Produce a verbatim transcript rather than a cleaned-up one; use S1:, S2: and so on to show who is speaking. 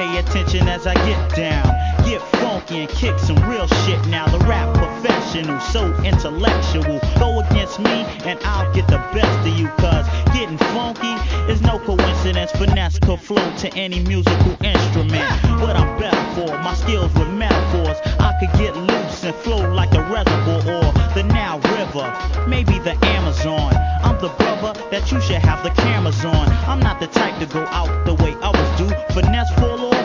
S1: pay attention as I get down. Get funky and kick some real shit now. The rap professional, so intellectual. Go against me and I'll get the best of you. Cause getting funky is no coincidence. Finesse could flow to any musical instrument. What I'm better for, my skills with metaphors. I could get loose and flow like the reservoir or the Nile River, maybe the Amazon. I'm the brother that you should have the camera